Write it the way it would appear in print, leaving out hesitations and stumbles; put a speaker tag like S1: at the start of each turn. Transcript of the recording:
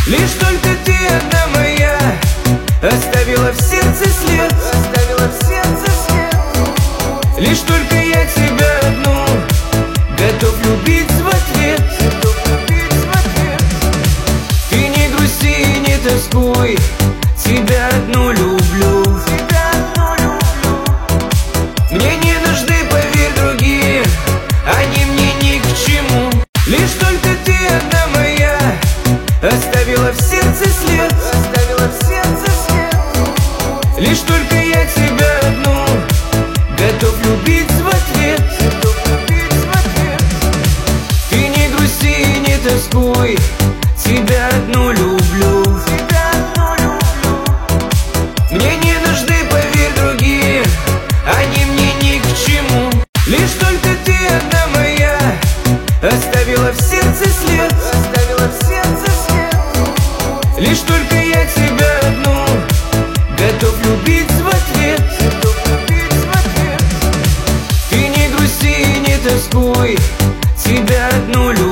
S1: Лишь только ты одна моя, оставила в сердце след, оставила в сердце след. Лишь только я тебя одну готов любить в ответ, готов любить в ответ. Ты не грусти, не тоскуй, тебя одну люблю, тебя одну люблю. Мне не нужны, поверь, другие, они мне ни к чему. Лишь только ты одна моя, оставила в сердце след, оставила в сердце след. Лишь только я тебя одну готов любить в ответ, готов любить в ответ. Ты не грусти, не тоскуй, тебя одну люблю, тебя одну люблю. Мне не нужны, поверь, другие, они мне ни к чему. Лишь только ты одна моя, оставила в сердце след, оставила в сердце след. Лишь только я тебя одну готов любить в ответ, готов любить в ответ. Ты не грусти, не тоскуй, тебя одну люблю.